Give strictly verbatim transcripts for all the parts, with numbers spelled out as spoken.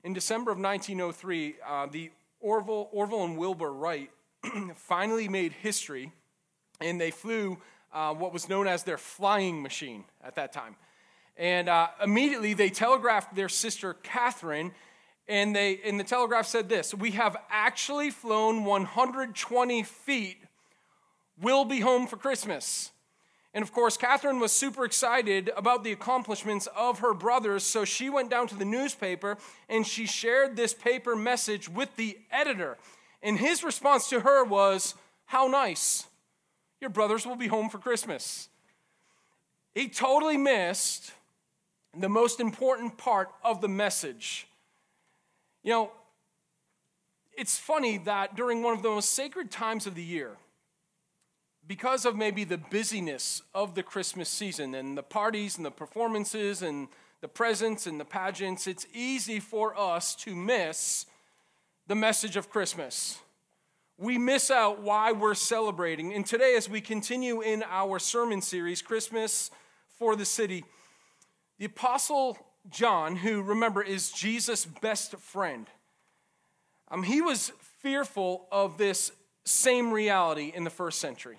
In December of nineteen oh three, uh, the Orville, Orville and Wilbur Wright finally made history, and they flew uh, what was known as their flying machine at that time. And uh, immediately they telegraphed their sister Catherine, and they and the telegraph said this: "We have actually flown one hundred twenty feet. We'll be home for Christmas." And of course, Catherine was super excited about the accomplishments of her brothers, so she went down to the newspaper and she shared this paper message with the editor. And his response to her was, "How nice. Your brothers will be home for Christmas." He totally missed the most important part of the message. You know, it's funny that during one of the most sacred times of the year, because of maybe the busyness of the Christmas season and the parties and the performances and the presents and the pageants, it's easy for us to miss the message of Christmas. We miss out why we're celebrating. And today, as we continue in our sermon series, Christmas for the City, the Apostle John, who, remember, is Jesus' best friend, um, he was fearful of this same reality in the first century.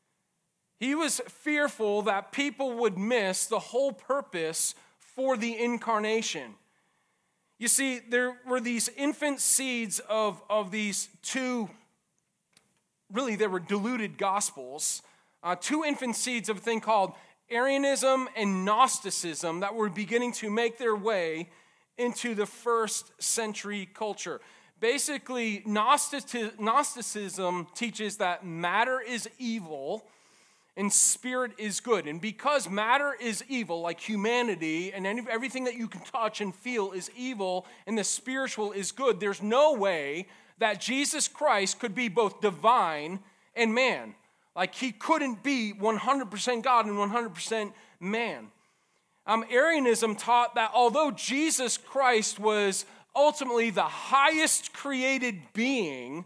He was fearful that people would miss the whole purpose for the incarnation. You see, there were these infant seeds of, of these two, really they were diluted gospels, uh, two infant seeds of a thing called Arianism and Gnosticism that were beginning to make their way into the first century culture. Basically, Gnosticism teaches that matter is evil and spirit is good. And because matter is evil, like humanity, and everything that you can touch and feel is evil, and the spiritual is good, there's no way that Jesus Christ could be both divine and man. Like, he couldn't be one hundred percent God and one hundred percent man. Um, Arianism taught that although Jesus Christ was ultimately the highest created being,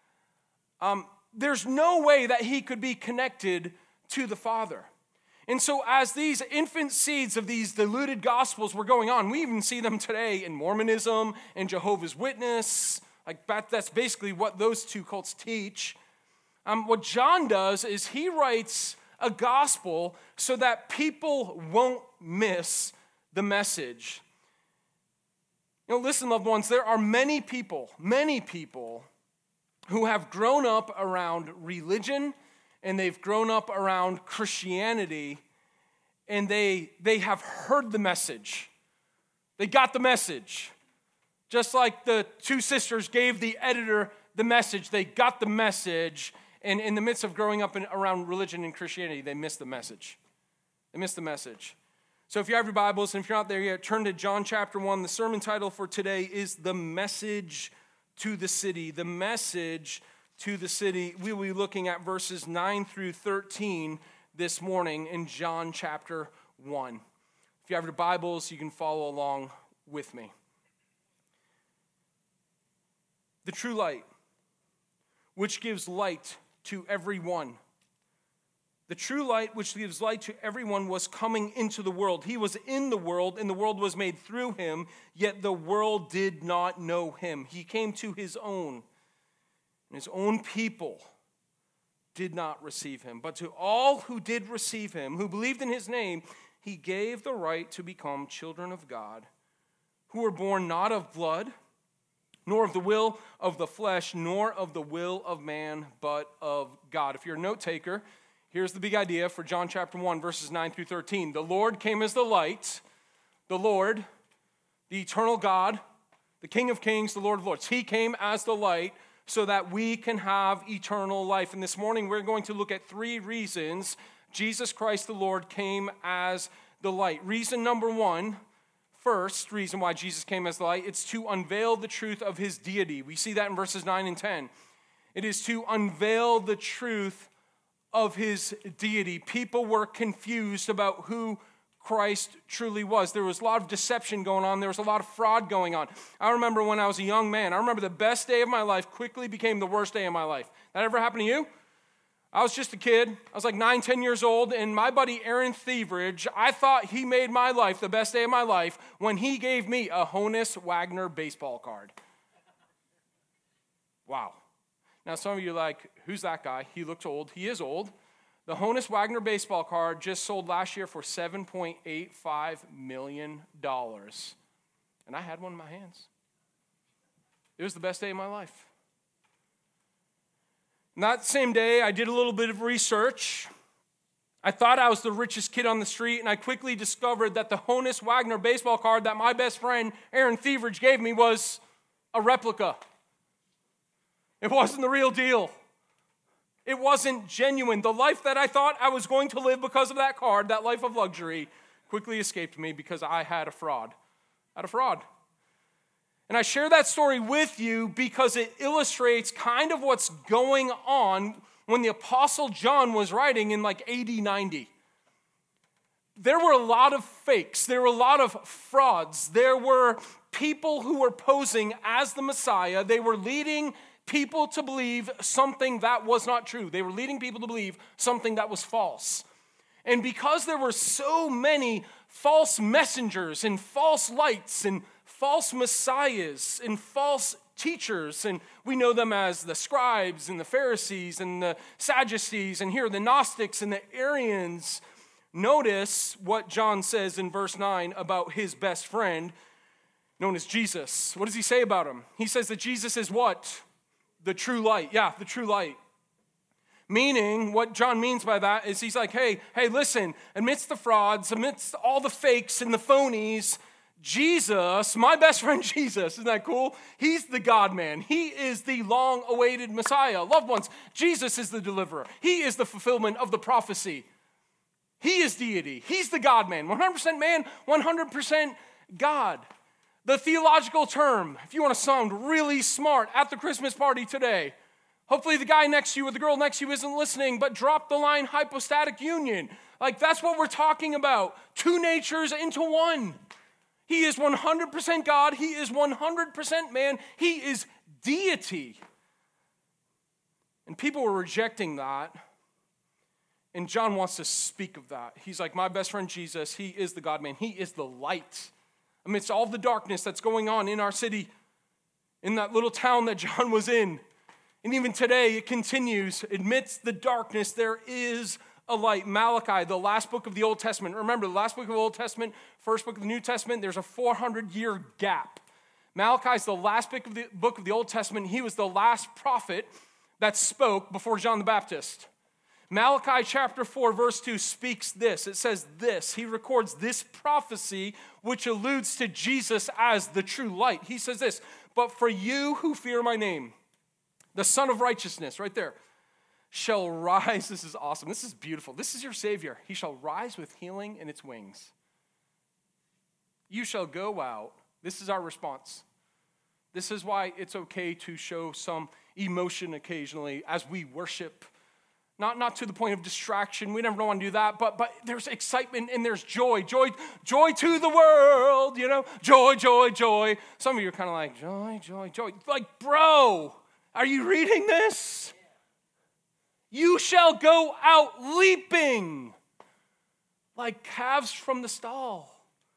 um, there's no way that he could be connected to the Father. And so as these infant seeds of these diluted gospels were going on, we even see them today in Mormonism and Jehovah's Witness. Like, that's basically what those two cults teach. Um, what John does is he writes a gospel so that people won't miss the message. You know, listen, loved ones, there are many people, many people who have grown up around religion, and they've grown up around Christianity, and they, they have heard the message. They got the message. Just like the two sisters gave the editor the message, they got the message, and in the midst of growing up in, around religion and Christianity, they missed the message. They missed the message. So if you have your Bibles, and if you're not there yet, turn to John chapter one. The sermon title for today is The Message to the City. The Message to the City. We will be looking at verses nine through thirteen this morning in John chapter one. If you have your Bibles, you can follow along with me. The true light, which gives light to everyone. The true light, which gives light to everyone, was coming into the world. He was in the world, and the world was made through him, yet the world did not know him. He came to his own, and his own people did not receive him. But to all who did receive him, who believed in his name, he gave the right to become children of God, who were born not of blood, nor of the will of the flesh, nor of the will of man, but of God. If you're a note taker, here's the big idea for John chapter one, verses nine through thirteen. The Lord came as the light. The Lord, the eternal God, the King of kings, the Lord of lords. He came as the light so that we can have eternal life. And this morning we're going to look at three reasons Jesus Christ the Lord came as the light. Reason number one, first reason why Jesus came as the light, it's to unveil the truth of his deity. We see that in verses nine and ten. It is to unveil the truth of his deity. People were confused about who Christ truly was. There was a lot of deception going on. There was a lot of fraud going on. I remember when I was a young man, I remember the best day of my life quickly became the worst day of my life. That ever happened to you? I was just a kid. I was like nine, ten years old, and my buddy Aaron Thieveridge, I thought he made my life the best day of my life when he gave me a Honus Wagner baseball card. Wow. Now, some of you are like, who's that guy? He looks old. He is old. The Honus Wagner baseball card just sold last year for seven point eight five million dollars. And I had one in my hands. It was the best day of my life. And that same day, I did a little bit of research. I thought I was the richest kid on the street, and I quickly discovered that the Honus Wagner baseball card that my best friend Aaron Thieveridge gave me was a replica. It wasn't the real deal. It wasn't genuine. The life that I thought I was going to live because of that card, that life of luxury, quickly escaped me because I had a fraud. I had a fraud. And I share that story with you because it illustrates kind of what's going on when the Apostle John was writing in like A D ninety. There were a lot of fakes. There were a lot of frauds. There were people who were posing as the Messiah. They were leading people to believe something that was not true. They were leading people to believe something that was false. And because there were so many false messengers and false lights and false messiahs and false teachers, and we know them as the scribes and the Pharisees and the Sadducees, and here the Gnostics and the Arians. Notice what John says in verse nine about his best friend, known as Jesus. What does he say about him? He says that Jesus is what? The true light. Yeah, the true light. Meaning, what John means by that is he's like, hey, hey, listen, amidst the frauds, amidst all the fakes and the phonies, Jesus, my best friend Jesus, isn't that cool? He's the God-man. He is the long-awaited Messiah. Loved ones, Jesus is the deliverer. He is the fulfillment of the prophecy. He is deity. He's the God-man. one hundred percent man, one hundred percent God. The theological term, if you want to sound really smart at the Christmas party today, hopefully the guy next to you or the girl next to you isn't listening, but drop the line hypostatic union. Like that's what we're talking about. Two natures into one. He is one hundred percent God. He is one hundred percent man. He is deity. And people were rejecting that. And John wants to speak of that. He's like, my best friend Jesus, he is the God-man. He is the light. Amidst all the darkness that's going on in our city, in that little town that John was in. And even today, it continues. Amidst the darkness, there is a light. Malachi, the last book of the Old Testament. Remember, the last book of the Old Testament, first book of the New Testament, there's a four hundred year gap. Malachi is the last book of the, book of the Old Testament. He was the last prophet that spoke before John the Baptist. Malachi chapter four, verse two speaks this. It says this. He records this prophecy, which alludes to Jesus as the true light. He says this, but for you who fear my name, the Son of Righteousness, right there, shall rise. This is awesome. This is beautiful. This is your Savior. He shall rise with healing in its wings. You shall go out. This is our response. This is why it's okay to show some emotion occasionally as we worship. Not, not to the point of distraction. We never want to do that. But, but there's excitement and there's joy. Joy, joy to the world, you know. Joy, joy, joy. Some of you are kind of like, joy, joy, joy. Like, bro, are you reading this? You shall go out leaping like calves from the stall.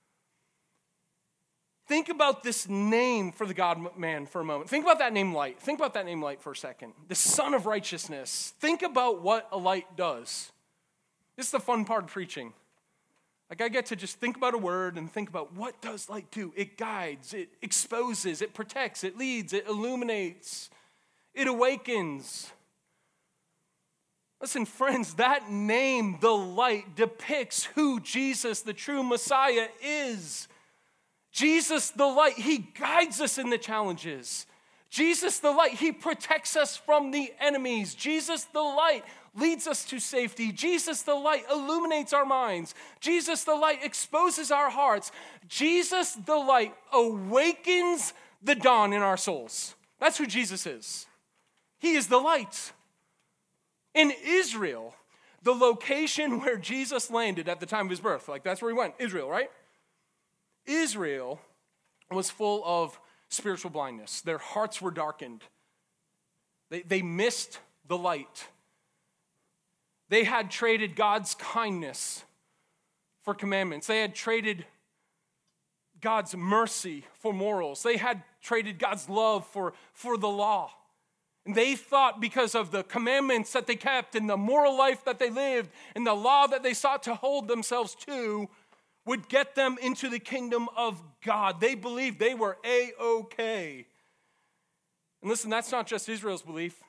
Think about this name for the God-man for a moment. Think about that name light. Think about that name light for a second. The Son of Righteousness. Think about what a light does. This is the fun part of preaching. Like I get to just think about a word and think about what does light do? It guides, it exposes, it protects, it leads, it illuminates, it awakens. Listen, friends, that name, the light, depicts who Jesus, the true Messiah, is. Jesus, the light, he guides us in the challenges. Jesus, the light, he protects us from the enemies. Jesus, the light, leads us to safety. Jesus, the light, illuminates our minds. Jesus, the light, exposes our hearts. Jesus, the light, awakens the dawn in our souls. That's who Jesus is. He is the light. In Israel, the location where Jesus landed at the time of his birth, like that's where he went, Israel, right? Israel was full of spiritual blindness. Their hearts were darkened. They, they missed the light. They had traded God's kindness for commandments. They had traded God's mercy for morals. They had traded God's love for, for the law. And they thought because of the commandments that they kept and the moral life that they lived and the law that they sought to hold themselves to would get them into the kingdom of God. They believed they were A-okay. And listen, that's not just Israel's belief.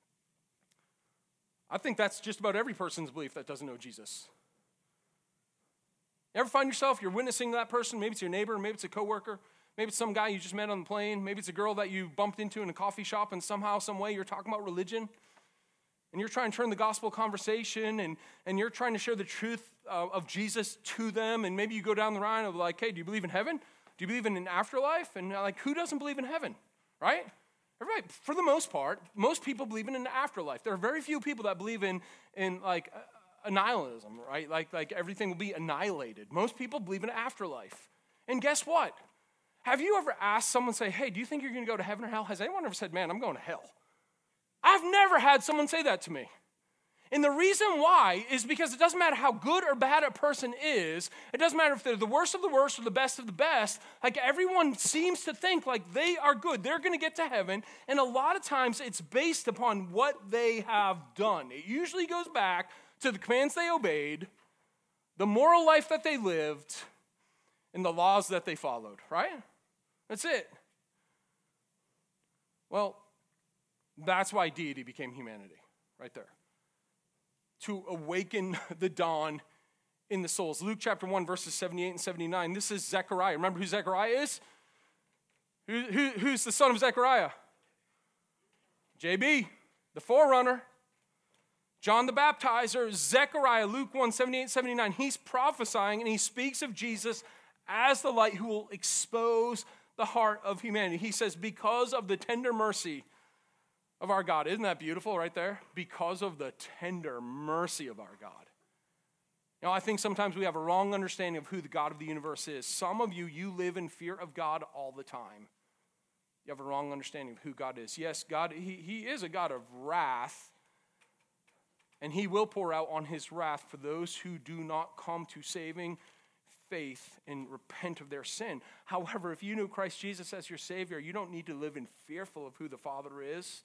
I think that's just about every person's belief that doesn't know Jesus. You ever find yourself, you're witnessing that person, maybe it's your neighbor, maybe it's a coworker, maybe it's some guy you just met on the plane, maybe it's a girl that you bumped into in a coffee shop and somehow, some way you're talking about religion, and you're trying to turn the gospel conversation, and, and you're trying to share the truth uh, of Jesus to them, and maybe you go down the line of like, hey, do you believe in heaven? Do you believe in an afterlife? And like, who doesn't believe in heaven, right? Everybody, for the most part, most people believe in an afterlife. There are very few people that believe in, in like, annihilatism, right? Like, like everything will be annihilated. Most people believe in afterlife. And guess what? Have you ever asked someone, say, hey, do you think you're going to go to heaven or hell? Has anyone ever said, man, I'm going to hell? I've never had someone say that to me. And the reason why is because it doesn't matter how good or bad a person is. It doesn't matter if they're the worst of the worst or the best of the best. Like everyone seems to think like they are good. They're going to get to heaven. And a lot of times it's based upon what they have done. It usually goes back to the commands they obeyed, the moral life that they lived, and the laws that they followed, right? That's it. Well, that's why deity became humanity, right there. To awaken the dawn in the souls. Luke chapter one, verses seventy-eight and seventy-nine. This is Zechariah. Remember who Zechariah is? Who, who, who's the son of Zechariah? J B, the forerunner. John the Baptizer, Zechariah, Luke one, seventy-eight, seventy-nine, he's prophesying and he speaks of Jesus as the light who will expose the heart of humanity. He says, because of the tender mercy of our God. Isn't that beautiful right there? Because of the tender mercy of our God. You know, I think sometimes we have a wrong understanding of who the God of the universe is. Some of you, you live in fear of God all the time. You have a wrong understanding of who God is. Yes, God, he, he is a God of wrath. And he will pour out on his wrath for those who do not come to saving faith and repent of their sin. However, if you know Christ Jesus as your Savior, you don't need to live in fearful of who the Father is.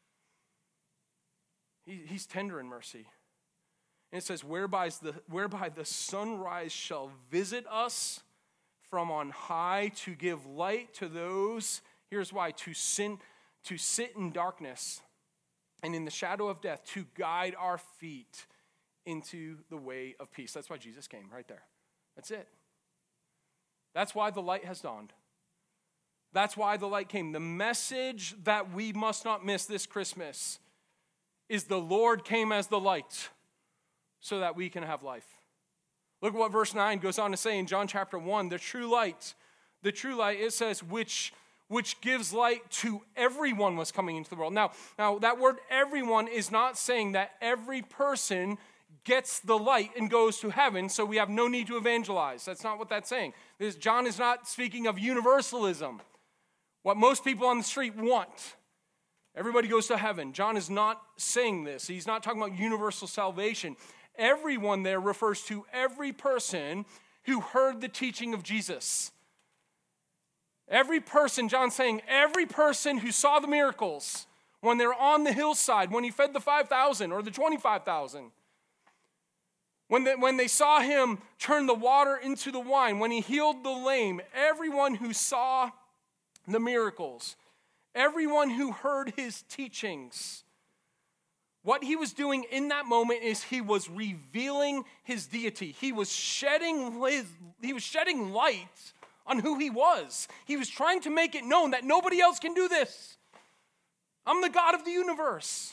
He, he's tender in mercy. And it says, whereby the, whereby the sunrise shall visit us from on high to give light to those, here's why, to sin, to sit in darkness and in the shadow of death, to guide our feet into the way of peace. That's why Jesus came, right there. That's it. That's why the light has dawned. That's why the light came. The message that we must not miss this Christmas is the Lord came as the light so that we can have life. Look at what verse nine goes on to say in John chapter one, the true light. The true light, it says, which which gives light to everyone was coming into the world. Now, now that word everyone is not saying that every person gets the light and goes to heaven, so we have no need to evangelize. That's not what that's saying. This, John is not speaking of universalism, what most people on the street want. Everybody goes to heaven. John is not saying this. He's not talking about universal salvation. Everyone there refers to every person who heard the teaching of Jesus. Every person, John's saying, every person who saw the miracles when they're on the hillside, when he fed the five thousand or the twenty-five thousand, when they, when they saw him turn the water into the wine, when he healed the lame, everyone who saw the miracles, everyone who heard his teachings, what he was doing in that moment is he was revealing his deity. He was shedding his, he was shedding light on who he was. He was trying to make it known that nobody else can do this. I'm the God of the universe.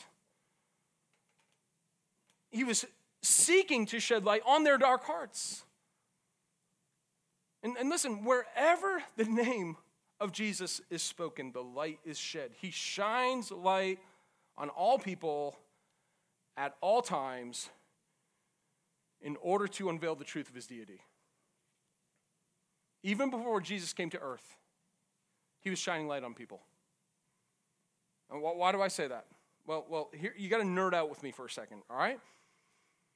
He was seeking to shed light on their dark hearts. And, and listen, wherever the name of Jesus is spoken, the light is shed. He shines light on all people at all times in order to unveil the truth of his deity. Even before Jesus came to earth, he was shining light on people. And why do I say that? Well, well, here you got to nerd out with me for a second, all right?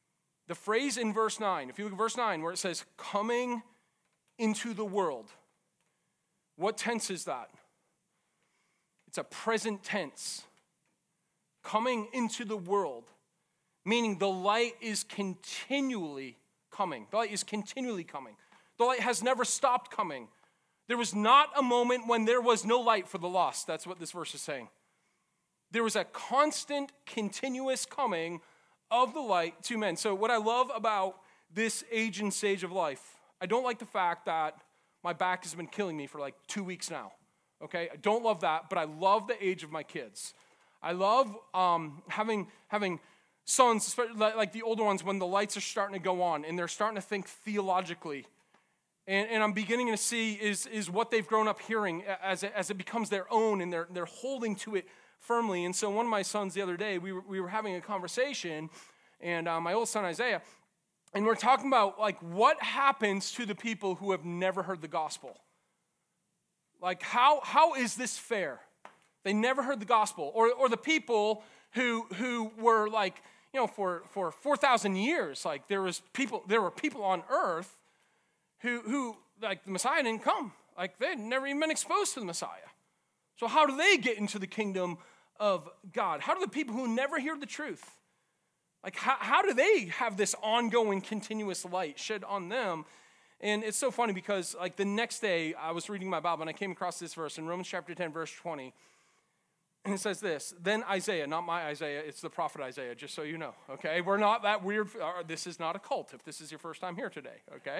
The phrase in verse nine, if you look at verse nine where it says, coming into the world, what tense is that? It's a present tense. Coming into the world, meaning the light is continually coming. The light is continually coming. The light has never stopped coming. There was not a moment when there was no light for the lost. That's what this verse is saying. There was a constant, continuous coming of the light to men. So what I love about this age and stage of life, I don't like the fact that my back has been killing me for like two weeks now. Okay, I don't love that, but I love the age of my kids. I love um, having having sons, like the older ones, when the lights are starting to go on and they're starting to think theologically. And, and I'm beginning to see is, is what they've grown up hearing as it, as it becomes their own, and they're, they're holding to it firmly. And so one of my sons the other day, we were, we were having a conversation, and uh, my oldest son Isaiah, and we're talking about like what happens to the people who have never heard the gospel. Like how how is this fair? They never heard the gospel. Or or the people who who were like, you know, for, for four thousand years, like there was people, there were people on earth who, who, like, the Messiah didn't come. Like, they'd never even been exposed to the Messiah. So how do they get into the kingdom of God? How do the people who never hear the truth, like, how, how do they have this ongoing, continuous light shed on them? And it's so funny because, like, the next day, I was reading my Bible, and I came across this verse in Romans chapter ten, verse twenty. And it says this, then Isaiah, not my Isaiah, it's the prophet Isaiah, just so you know, okay? We're not that weird. This is not a cult if this is your first time here today, okay?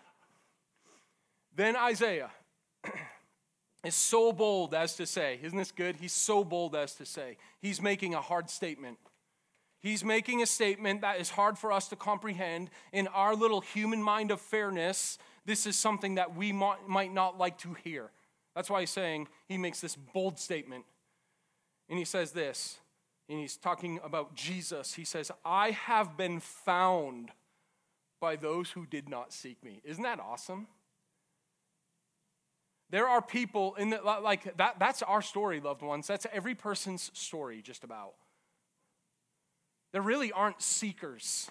Then Isaiah is so bold as to say, isn't this good? He's so bold as to say, he's making a hard statement. He's making a statement that is hard for us to comprehend. In our little human mind of fairness, this is something that we might, might not like to hear. That's why he's saying, he makes this bold statement. And he says this, and he's talking about Jesus. He says, I have been found by those who did not seek me. Isn't that awesome? There are people in the, like that, that's our story, loved ones. That's every person's story, just about. There really aren't seekers.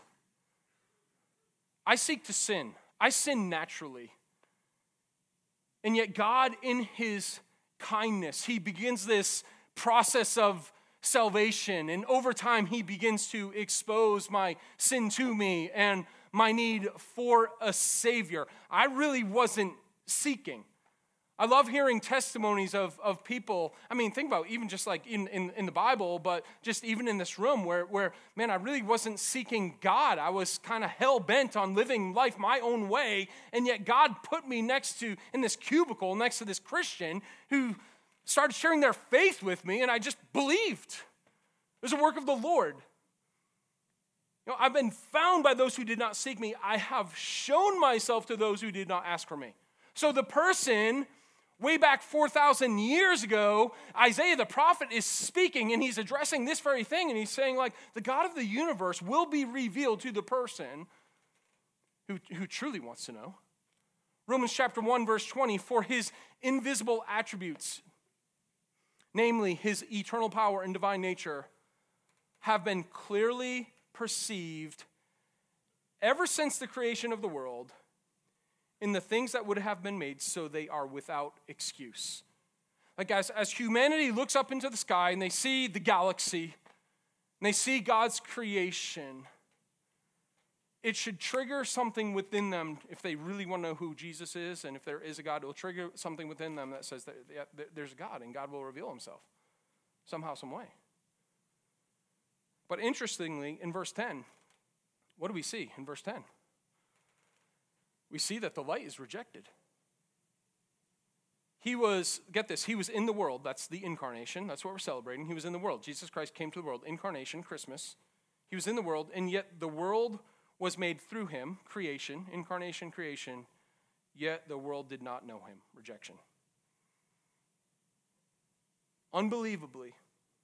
I seek to sin. I sin naturally. And yet God, in his kindness, he begins this process of salvation. And over time, he begins to expose my sin to me and my need for a Savior. I really wasn't seeking. I love hearing testimonies of, of people. I mean, think about even just like in, in, in the Bible, but just even in this room where, where, man, I really wasn't seeking God. I was kind of hell-bent on living life my own way, and yet God put me next to, in this cubicle, next to this Christian who started sharing their faith with me, and I just believed. It was a work of the Lord. You know, I've been found by those who did not seek me. I have shown myself to those who did not ask for me. So the person way back four thousand years ago, Isaiah the prophet is speaking, and he's addressing this very thing, and he's saying, like, the God of the universe will be revealed to the person who, who truly wants to know. Romans chapter one, verse twenty, for his invisible attributes, namely his eternal power and divine nature, have been clearly perceived ever since the creation of the world in the things that would have been made, so they are without excuse. Like guys, as humanity looks up into the sky and they see the galaxy, and they see God's creation, it should trigger something within them if they really want to know who Jesus is, and if there is a God, it will trigger something within them that says that there's a God, and God will reveal himself somehow, some way. But interestingly, in verse ten, what do we see in verse ten? We see that the light is rejected. He was, get this, he was in the world. That's the incarnation. That's what we're celebrating. He was in the world. Jesus Christ came to the world. Incarnation, Christmas. He was in the world, and yet the world was made through him, creation, incarnation, creation, yet the world did not know him, rejection. Unbelievably,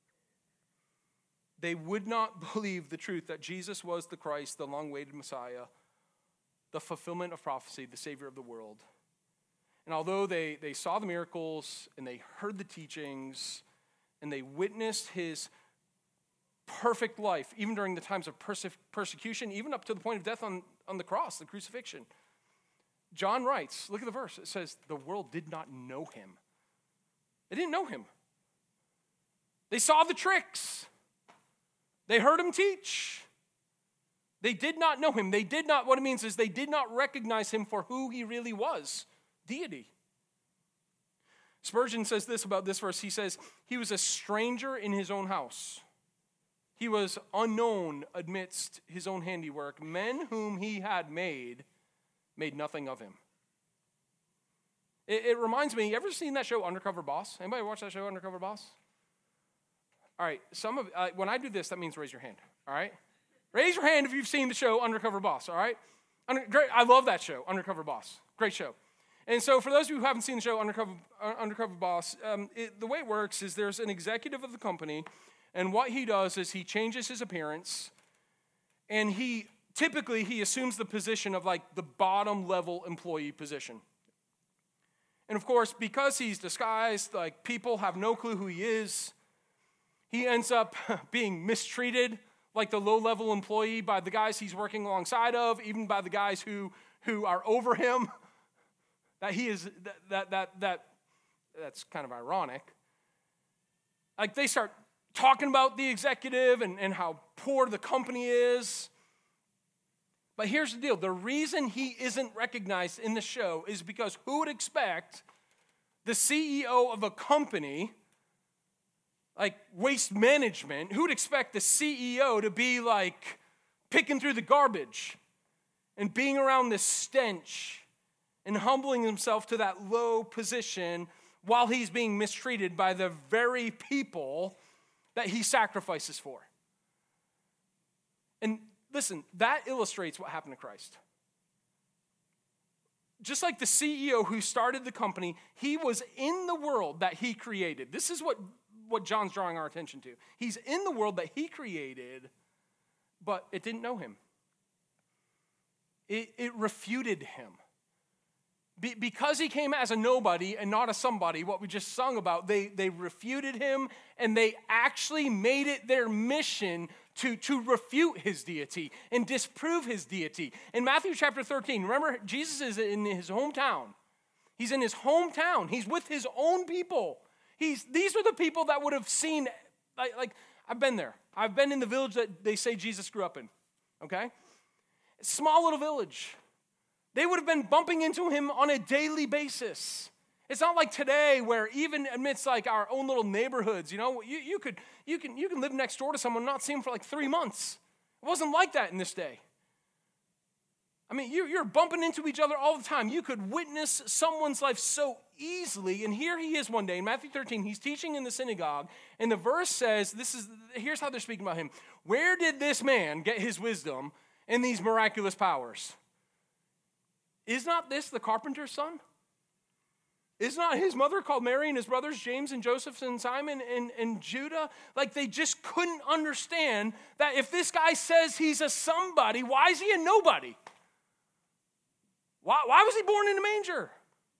they would not believe the truth that Jesus was the Christ, the long-awaited Messiah, the fulfillment of prophecy, the Savior of the world. And although they, they saw the miracles and they heard the teachings and they witnessed his perfect life, even during the times of perse- persecution, even up to the point of death on, on the cross, the crucifixion. John writes, look at the verse. It says, the world did not know him. They didn't know him. They saw the tricks. They heard him teach. They did not know him. They did not, what it means is they did not recognize him for who he really was, deity. Spurgeon says this about this verse. He says, he was a stranger in his own house. He was unknown amidst his own handiwork. Men whom he had made, made nothing of him. It, it reminds me, you ever seen that show Undercover Boss? Anybody watch that show Undercover Boss? All right, some of uh, when I do this, that means raise your hand, all right? Raise your hand if you've seen the show Undercover Boss, all right? Under, great, I love that show, Undercover Boss. Great show. And so for those of you who haven't seen the show Undercover, uh, Undercover Boss, um, it, the way it works is there's an executive of the company, and what he does is he changes his appearance, and he typically he assumes the position of like the bottom level employee position. And of course, because he's disguised, like people have no clue who he is, he ends up being mistreated like the low-level employee by the guys he's working alongside of, even by the guys who, who are over him. That he is that that that that that's kind of ironic. Like they start talking about the executive and, and how poor the company is. But here's the deal. The reason he isn't recognized in the show is because who would expect the C E O of a company like Waste Management, who would expect the C E O to be like picking through the garbage and being around this stench and humbling himself to that low position while he's being mistreated by the very people that he sacrifices for? And listen, that illustrates what happened to Christ. Just like the C E O who started the company, he was in the world that he created. This is what, what John's drawing our attention to. He's in the world that he created, but it didn't know him. It, it refuted him. Be, because he came as a nobody and not a somebody, what we just sung about, they, they refuted him, and they actually made it their mission to, to refute his deity and disprove his deity. In Matthew chapter thirteen, remember, Jesus is in his hometown. He's in his hometown. He's with his own people. He's, these are the people that would have seen, like, like I've been there. I've been in the village that they say Jesus grew up in, okay? Small little village. They would have been bumping into him on a daily basis. It's not like today where even amidst like our own little neighborhoods, you know, you, you, could, you, can, you can live next door to someone and not see him for like three months. It wasn't like that in this day. I mean, you, you're bumping into each other all the time. You could witness someone's life so easily. And here he is one day in Matthew thirteen. He's teaching in the synagogue. And the verse says, this is here's how they're speaking about him. Where did this man get his wisdom and these miraculous powers? Is not this the carpenter's son? Is not his mother called Mary and his brothers James and Joseph and Simon and, and Judah? Like they just couldn't understand that if this guy says he's a somebody, why is he a nobody? Why, why was he born in a manger?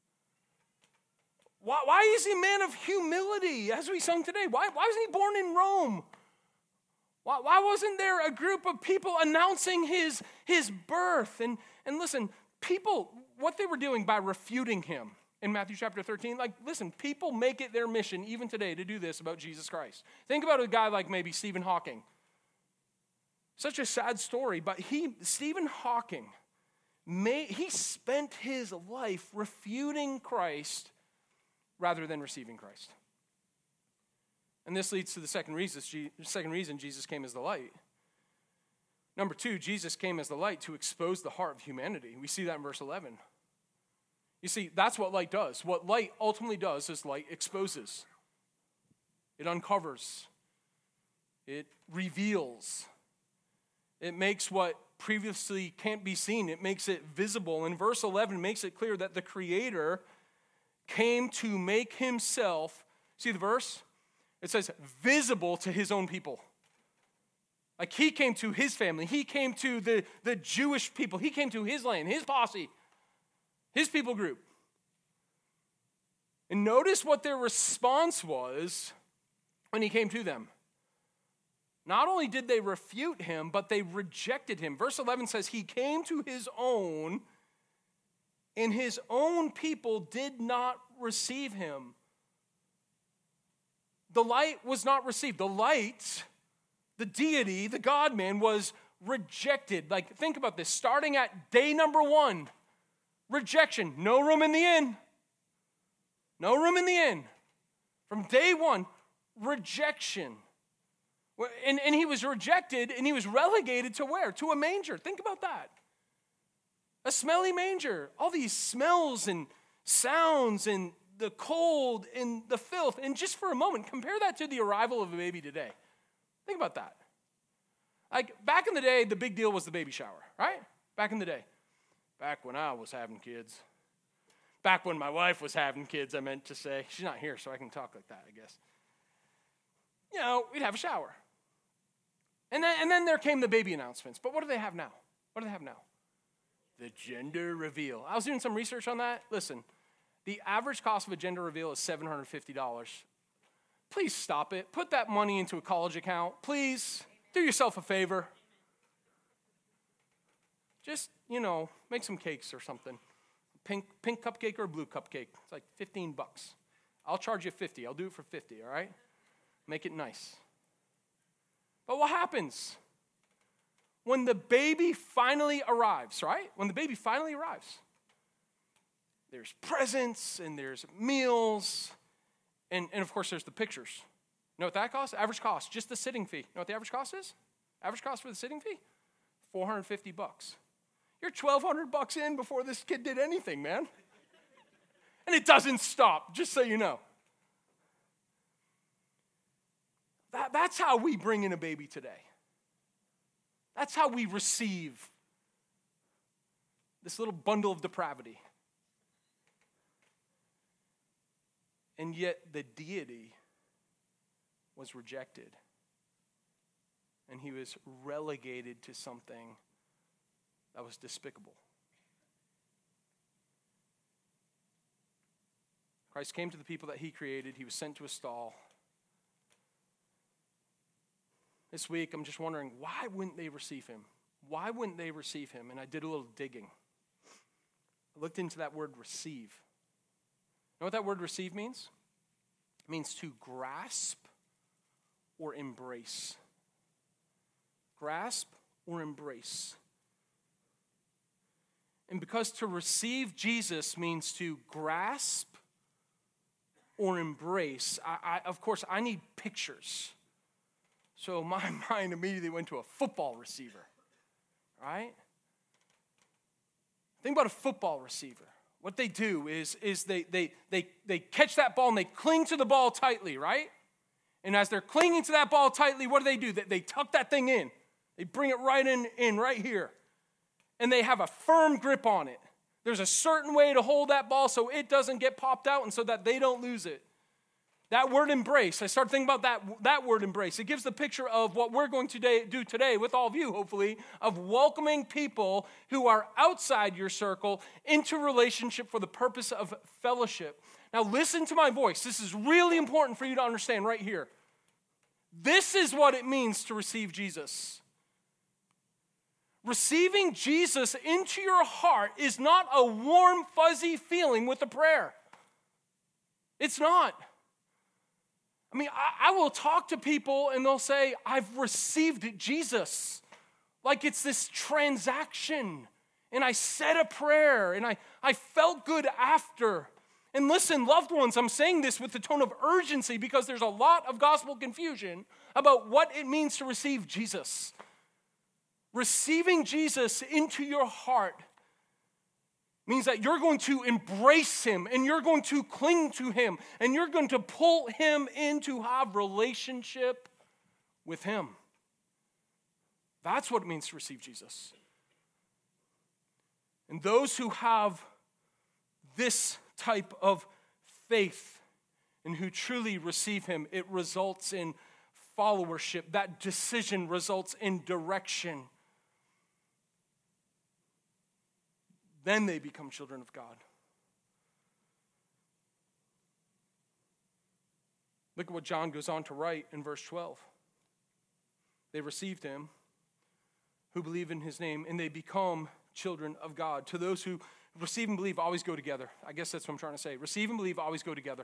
Why, why is he a man of humility, as we sung today? Why, why wasn't he born in Rome? Why, why wasn't there a group of people announcing his, his birth? And, and listen, people, what they were doing by refuting him in Matthew chapter thirteen, like, listen, people make it their mission even today to do this about Jesus Christ. Think about a guy like maybe Stephen Hawking. Such a sad story, but he, Stephen Hawking, May, he spent his life refuting Christ rather than receiving Christ. And this leads to the second reason, second reason Jesus came as the light. Number two, Jesus came as the light to expose the heart of humanity. We see that in verse eleven. You see, that's what light does. What light ultimately does is light exposes. It uncovers. It reveals. It makes what previously can't be seen. It makes it visible. And verse eleven makes it clear that the Creator came to make himself, see the verse? It says, visible to his own people. Like he came to his family. He came to the, the Jewish people. He came to his land, his posse, his people group. And notice what their response was when he came to them. Not only did they refute him, but they rejected him. Verse eleven says, he came to his own, and his own people did not receive him. The light was not received. The light, the deity, the God-man, was rejected. Like, think about this. Starting at day number one, rejection. No room in the inn. No room in the inn. From day one, rejection. And, and he was rejected, and he was relegated to where? To a manger. Think about that. A smelly manger. All these smells and sounds and the cold and the filth. And just for a moment, compare that to the arrival of a baby today. Think about that. Like, back in the day, the big deal was the baby shower, right? Back in the day. Back when I was having kids. Back when my wife was having kids, I meant to say. She's not here, so I can talk like that, I guess. You know, we'd have a shower. And then, and then there came the baby announcements. But what do they have now? What do they have now? The gender reveal. I was doing some research on that. Listen, the average cost of a gender reveal is seven hundred fifty dollars. Please stop it. Put that money into a college account. Please do yourself a favor. Just, you know, make some cakes or something. Pink, pink cupcake or a blue cupcake. It's like fifteen bucks. I'll charge you fifty. I'll do it for fifty, all right? Make it nice. But what happens when the baby finally arrives, right? When the baby finally arrives, there's presents and there's meals, and, and of course there's the pictures. You know what that costs? Average cost, just the sitting fee. You know what the average cost is? Average cost for the sitting fee? four hundred fifty bucks. You're twelve hundred bucks in before this kid did anything, man. And it doesn't stop, just so you know. That, that's how we bring in a baby today. That's how we receive this little bundle of depravity. And yet the deity was rejected. And he was relegated to something that was despicable. Christ came to the people that he created. He was sent to a stall. This week, I'm just wondering, why wouldn't they receive him? Why wouldn't they receive him? And I did a little digging. I looked into that word receive. You know what that word receive means? It means to grasp or embrace. Grasp or embrace. And because to receive Jesus means to grasp or embrace, I, I, of course, I need pictures. So my mind immediately went to a football receiver, right? Think about a football receiver. What they do is, is they, they, they, they catch that ball and they cling to the ball tightly, right? And as they're clinging to that ball tightly, what do they do? They, they tuck that thing in. They bring it right in, in right here. And they have a firm grip on it. There's a certain way to hold that ball so it doesn't get popped out and so that they don't lose it. That word embrace, I started thinking about that, that word embrace. It gives the picture of what we're going to today, do today with all of you, hopefully, of welcoming people who are outside your circle into relationship for the purpose of fellowship. Now listen to my voice. This is really important for you to understand right here. This is what it means to receive Jesus. Receiving Jesus into your heart is not a warm, fuzzy feeling with a prayer. It's not. I mean, I, I will talk to people and they'll say, I've received Jesus. Like it's this transaction. And I said a prayer and I, I felt good after. And listen, loved ones, I'm saying this with the tone of urgency because there's a lot of gospel confusion about what it means to receive Jesus. Receiving Jesus into your heart means that you're going to embrace him and you're going to cling to him and you're going to pull him in to have relationship with him. That's what it means to receive Jesus. And those who have this type of faith and who truly receive him, it results in followership. That decision results in direction. Then they become children of God. Look at what John goes on to write in verse twelve. They received him, who believe in his name, and they become children of God. To those who receive and believe always go together. I guess that's what I'm trying to say. Receive and believe always go together.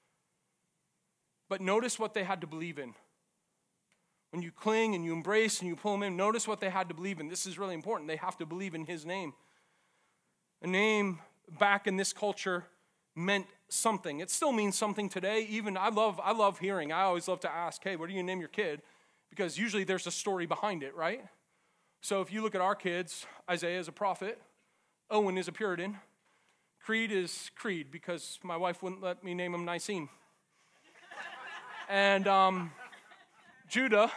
But notice what they had to believe in. When you cling and you embrace and you pull them in, notice what they had to believe in. This is really important. They have to believe in his name. A name back in this culture meant something. It still means something today. Even I love, I love hearing. I always love to ask, hey, what do you name your kid? Because usually there's a story behind it, right? So if you look at our kids, Isaiah is a prophet. Owen is a Puritan. Creed is Creed because my wife wouldn't let me name him Nicene. And um, Judah,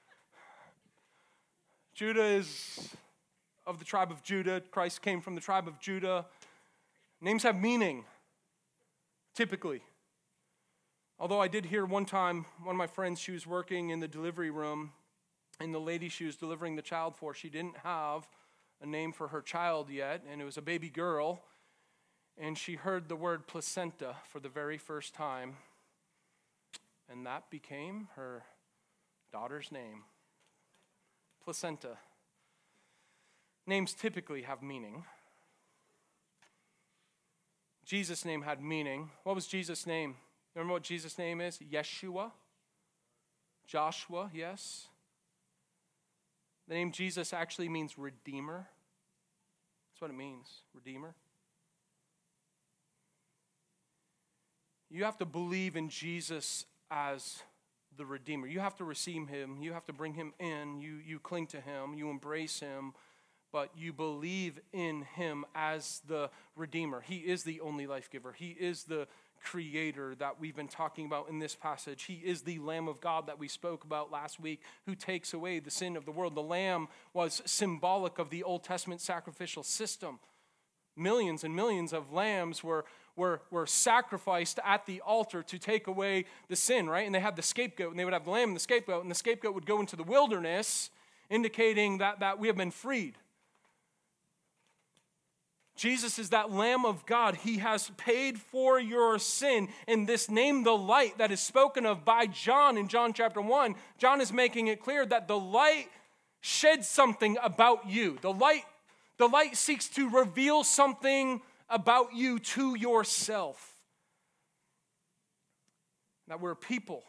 Judah is of the tribe of Judah. Christ came from the tribe of Judah. Names have meaning, typically. Although I did hear one time, one of my friends, she was working in the delivery room, and the lady she was delivering the child for, she didn't have a name for her child yet, and it was a baby girl, and she heard the word placenta for the very first time, and that became her daughter's name, placenta. Names typically have meaning. Jesus' name had meaning. What was Jesus' name? Remember what Jesus' name is? Yeshua. Joshua, yes. The name Jesus actually means redeemer. That's what it means, redeemer. You have to believe in Jesus as the redeemer. You have to receive him. You have to bring him in. You, you cling to him. You embrace him. But you believe in him as the redeemer. He is the only life giver. He is the creator that we've been talking about in this passage. He is the Lamb of God that we spoke about last week, who takes away the sin of the world. The Lamb was symbolic of the Old Testament sacrificial system. Millions and millions of lambs were, were, were sacrificed at the altar to take away the sin, right? And they had the scapegoat, and they would have the lamb and the scapegoat, and the scapegoat would go into the wilderness, indicating that, that we have been freed. Jesus is that Lamb of God. He has paid for your sin. And this name, the light, that is spoken of by John in John chapter one, John is making it clear that the light sheds something about you. The light, the light seeks to reveal something about you to yourself. That we're a people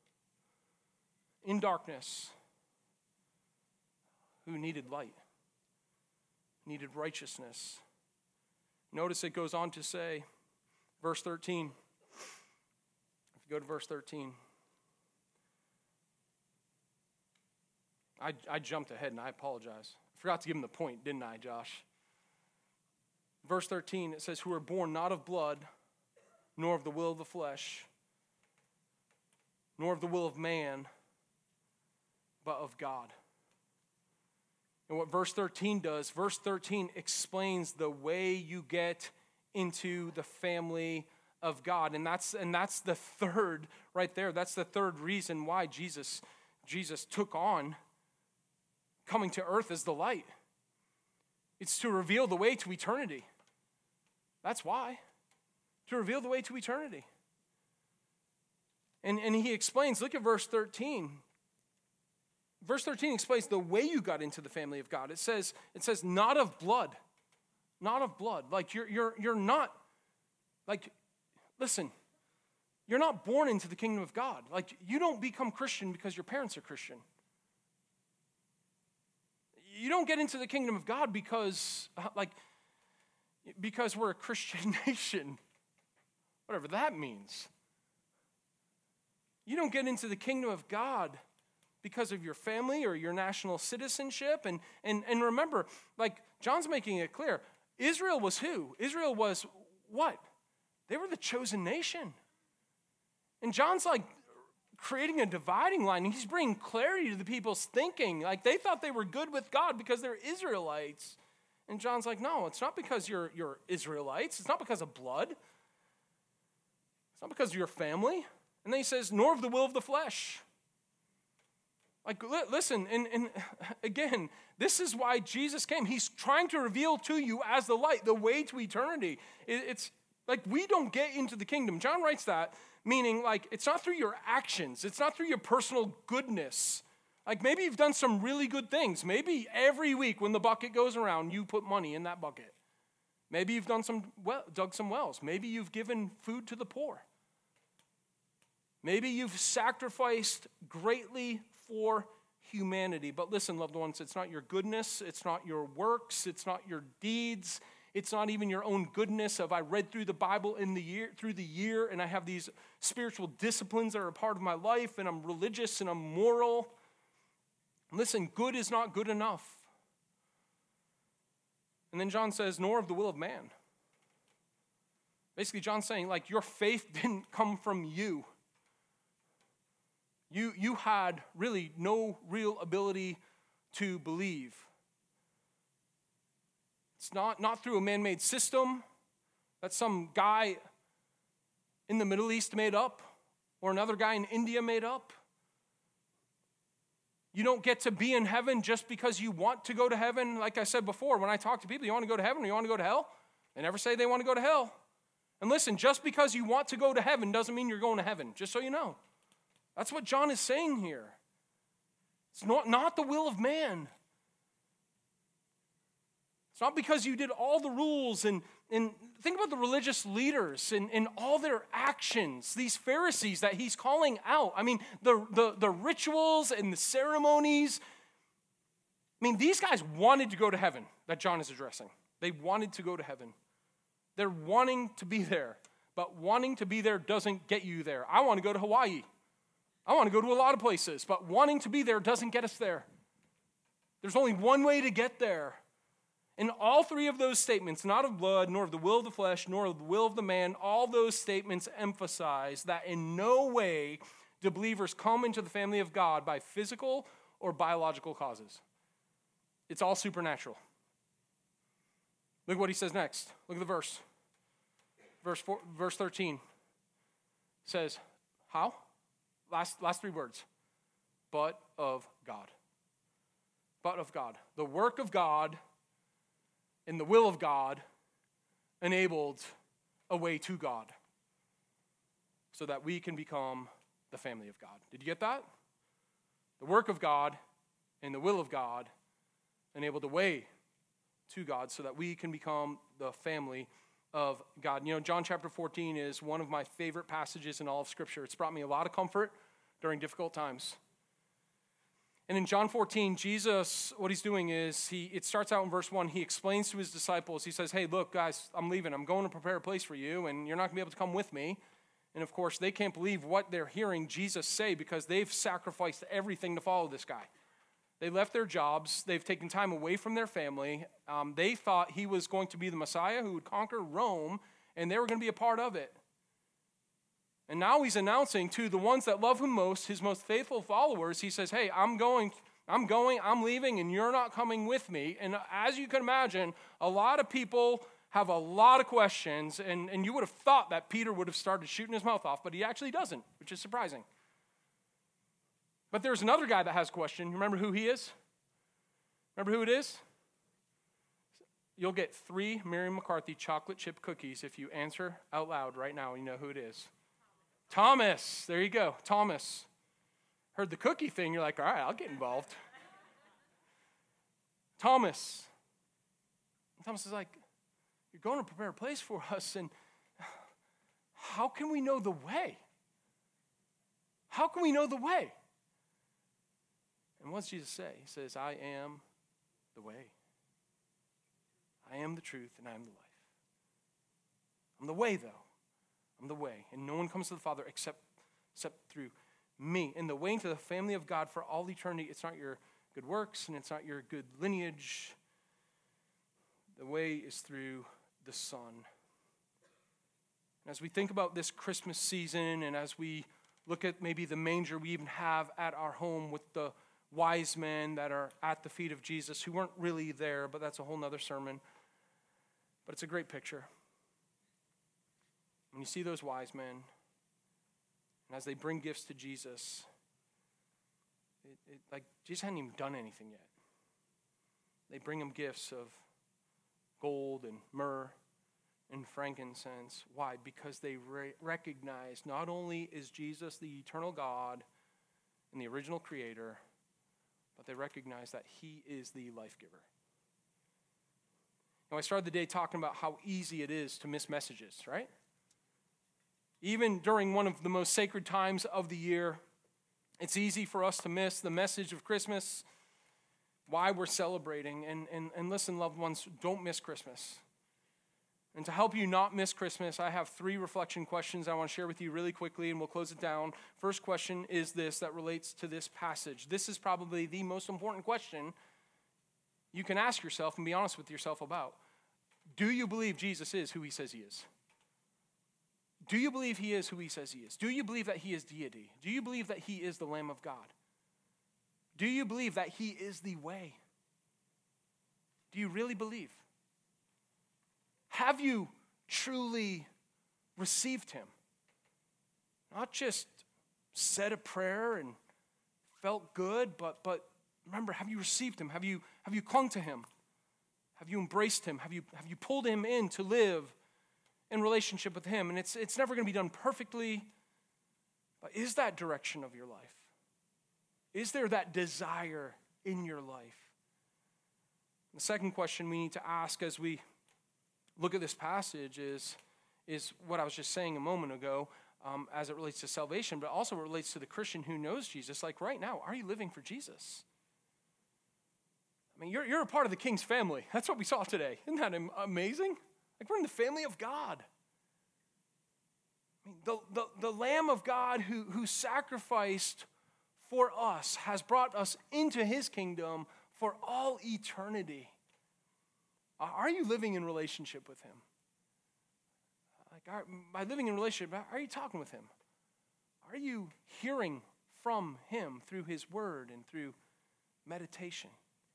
in darkness who needed light, needed righteousness. Notice it goes on to say, verse thirteen. If you go to verse thirteen. I, I jumped ahead and I apologize. I forgot to give him the point, didn't I, Josh? Verse thirteen, it says, who are born not of blood, nor of the will of the flesh, nor of the will of man, but of God. And what verse thirteen does, verse thirteen explains the way you get into the family of God. And that's and that's the third right there. That's the third reason why Jesus, Jesus took on coming to earth as the light. It's to reveal the way to eternity. That's why. To reveal the way to eternity. And, and he explains, look at verse thirteen. Verse thirteen explains the way you got into the family of God. It says, it says, not of blood. Not of blood. Like you're you're you're not, like, listen, you're not born into the kingdom of God. Like you don't become Christian because your parents are Christian. You don't get into the kingdom of God because, like, because we're a Christian nation. Whatever that means. You don't get into the kingdom of God because of your family or your national citizenship. And, and, and remember, like John's making it clear, Israel was who? Israel was what? They were the chosen nation. And John's like creating a dividing line, and he's bringing clarity to the people's thinking. Like they thought they were good with God because they're Israelites. And John's like, no, it's not because you're, you're Israelites. It's not because of blood. It's not because of your family. And then he says, nor of the will of the flesh. Like, listen, and, and again, this is why Jesus came. He's trying to reveal to you as the light, the way to eternity. It, it's like we don't get into the kingdom. John writes that, meaning like it's not through your actions. It's not through your personal goodness. Like maybe you've done some really good things. Maybe every week when the bucket goes around, you put money in that bucket. Maybe you've done some well, dug some wells. Maybe you've given food to the poor. Maybe you've sacrificed greatly for humanity. But listen, loved ones, it's not your goodness, it's not your works, it's not your deeds, it's not even your own goodness of I read through the Bible in the year through the year and I have these spiritual disciplines that are a part of my life and I'm religious and I'm moral. Listen, good is not good enough. And then John says, nor of the will of man. Basically, John's saying, like, your faith didn't come from you. You, you had really no real ability to believe. It's not, not through a man-made system that some guy in the Middle East made up or another guy in India made up. You don't get to be in heaven just because you want to go to heaven. Like I said before, when I talk to people, you want to go to heaven or you want to go to hell? They never say they want to go to hell. And listen, just because you want to go to heaven doesn't mean you're going to heaven, just so you know. That's what John is saying here. It's not, not the will of man. It's not because you did all the rules and, and think about the religious leaders and, and all their actions, these Pharisees that he's calling out. I mean, the, the, the rituals and the ceremonies. I mean, these guys wanted to go to heaven that John is addressing. They wanted to go to heaven. They're wanting to be there, but wanting to be there doesn't get you there. I want to go to Hawaii. I want to go to a lot of places, but wanting to be there doesn't get us there. There's only one way to get there. In all three of those statements, not of blood, nor of the will of the flesh, nor of the will of the man, all those statements emphasize that in no way do believers come into the family of God by physical or biological causes. It's all supernatural. Look what he says next. Look at the verse. Verse four, verse thirteen says, how? Last, last three words. But of God. But of God. The work of God and the will of God enabled a way to God so that we can become the family of God. Did you get that? The work of God and the will of God enabled a way to God so that we can become the family of God. You know, John chapter fourteen is one of my favorite passages in all of Scripture. It's brought me a lot of comfort during difficult times. And in John fourteen, Jesus, what he's doing is, he it starts out in verse one, he explains to his disciples, he says, hey, look, guys, I'm leaving. I'm going to prepare a place for you, and you're not going to be able to come with me. And of course, they can't believe what they're hearing Jesus say because they've sacrificed everything to follow this guy. They left their jobs. They've taken time away from their family. Um, they thought he was going to be the Messiah who would conquer Rome, and they were going to be a part of it. And now he's announcing to the ones that love him most, his most faithful followers, he says, hey, I'm going, I'm going, I'm leaving, and you're not coming with me. And as you can imagine, a lot of people have a lot of questions, and, and you would have thought that Peter would have started shooting his mouth off, but he actually doesn't, which is surprising. But there's another guy that has a question. Remember who he is? Remember who it is? You'll get three Miriam McCarthy chocolate chip cookies if you answer out loud right now. You know who it is. Thomas. There you go. Thomas. Heard the cookie thing. You're like, all right, I'll get involved. Thomas. And Thomas is like, you're going to prepare a place for us, and how can we know the way? How can we know the way? And what does Jesus say? He says, I am the way. I am the truth, and I am the life. I'm the way, though. I'm the way. And no one comes to the Father except, except through me. And the way into the family of God for all eternity, it's not your good works, and it's not your good lineage. The way is through the Son. And as we think about this Christmas season, and as we look at maybe the manger we even have at our home with the wise men that are at the feet of Jesus who weren't really there, but that's a whole nother sermon. But it's a great picture. When you see those wise men, and as they bring gifts to Jesus, it, it, like Jesus hadn't even done anything yet. They bring him gifts of gold and myrrh and frankincense. Why? Because they re- recognize not only is Jesus the eternal God and the original creator, but they recognize that he is the life giver. Now, I started the day talking about how easy it is to miss messages, right? Even during one of the most sacred times of the year, it's easy for us to miss the message of Christmas, why we're celebrating. And, and, and listen, loved ones, don't miss Christmas. And to help you not miss Christmas, I have three reflection questions I want to share with you really quickly, and we'll close it down. First question is this that relates to this passage. This is probably the most important question you can ask yourself and be honest with yourself about. Do you believe Jesus is who he says he is? Do you believe he is who he says he is? Do you believe that he is deity? Do you believe that he is the Lamb of God? Do you believe that he is the way? Do you really believe? Have you truly received him? Not just said a prayer and felt good, but, but remember, have you received him? Have you, have you clung to him? Have you embraced him? Have you, have you pulled him in to live in relationship with him? And it's, it's never going to be done perfectly, but is that direction of your life? Is there that desire in your life? The second question we need to ask as we look at this passage is, is what I was just saying a moment ago um, as it relates to salvation, but also relates to the Christian who knows Jesus. Like right now, are you living for Jesus? I mean, you're, you're a part of the King's family. That's what we saw today. Isn't that amazing? Like we're in the family of God. I mean, the, the, the Lamb of God who, who sacrificed for us has brought us into his kingdom for all eternity. Are you living in relationship with him? Like, are, by living in relationship, are you talking with him? Are you hearing from him through his word and through meditation?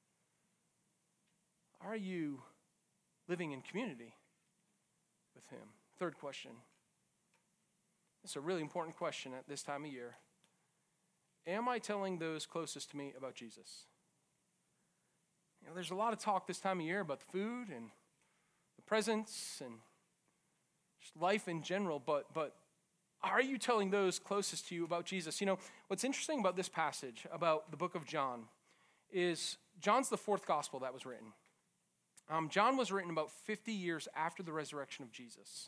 Are you living in community with him? Third question. It's a really important question at this time of year. Am I telling those closest to me about Jesus? You know, there's a lot of talk this time of year about the food and the presents and just life in general, but but are you telling those closest to you about Jesus? You know, what's interesting about this passage, about the book of John, is John's the fourth gospel that was written. Um, John was written about fifty years after the resurrection of Jesus,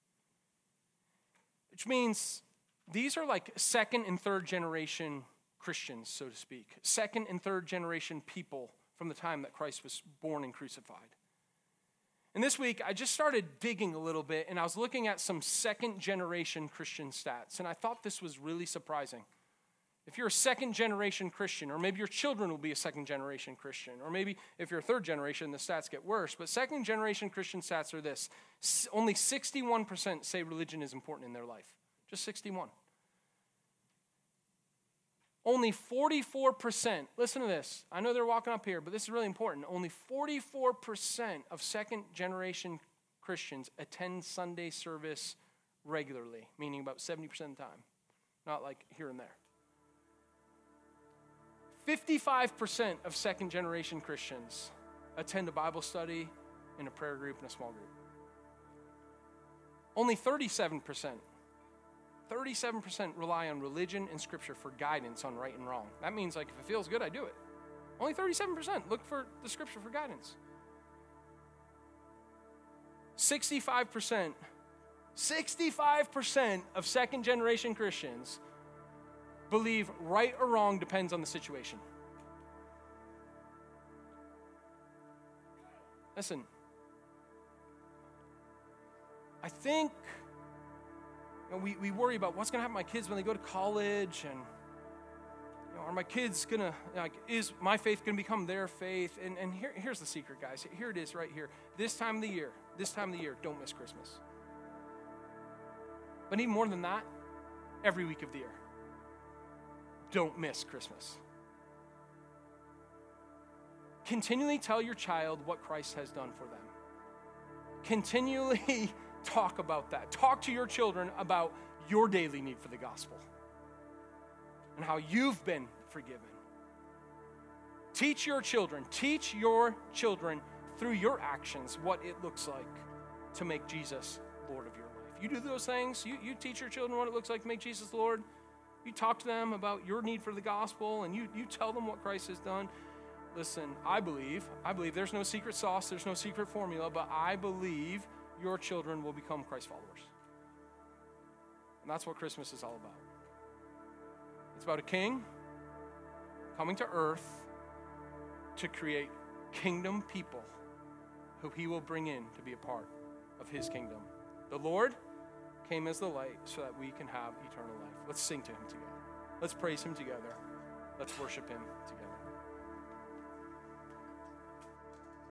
which means these are like second and third generation Christians, so to speak. Second and third generation people from the time that Christ was born and crucified. And this week, I just started digging a little bit, and I was looking at some second generation Christian stats, and I thought this was really surprising. If you're a second generation Christian, or maybe your children will be a second generation Christian, or maybe if you're a third generation, the stats get worse, but second generation Christian stats are this. Only sixty-one percent say religion is important in their life. Just sixty-one. Only forty-four percent, listen to this, I know they're walking up here, but this is really important. Only forty-four percent of second generation Christians attend Sunday service regularly, meaning about seventy percent of the time, not like here and there. fifty-five percent of second generation Christians attend a Bible study in a prayer group and a small group. Only thirty-seven percent thirty-seven percent rely on religion and scripture for guidance on right and wrong. That means like if it feels good, I do it. Only thirty-seven percent look for the scripture for guidance. sixty-five percent, sixty-five percent of second generation Christians believe right or wrong depends on the situation. Listen, I think You know, we, we worry about what's going to happen to my kids when they go to college, and you know, are my kids going to, like, is my faith going to become their faith? And, and here, here's the secret, guys. Here it is right here. This time of the year, this time of the year, don't miss Christmas. But even more than that, every week of the year, don't miss Christmas. Continually tell your child what Christ has done for them. Continually talk about that. Talk to your children about your daily need for the gospel and how you've been forgiven. Teach your children, teach your children through your actions what it looks like to make Jesus Lord of your life. You do those things, you, you teach your children what it looks like to make Jesus Lord, You talk to them about your need for the gospel, and you, you tell them what Christ has done. Listen, I believe, I believe there's no secret sauce, there's no secret formula, but I believe your children will become Christ followers. And that's what Christmas is all about. It's about a king coming to earth to create kingdom people who he will bring in to be a part of his kingdom. The Lord came as the light so that we can have eternal life. Let's sing to him together. Let's praise him together. Let's worship him together.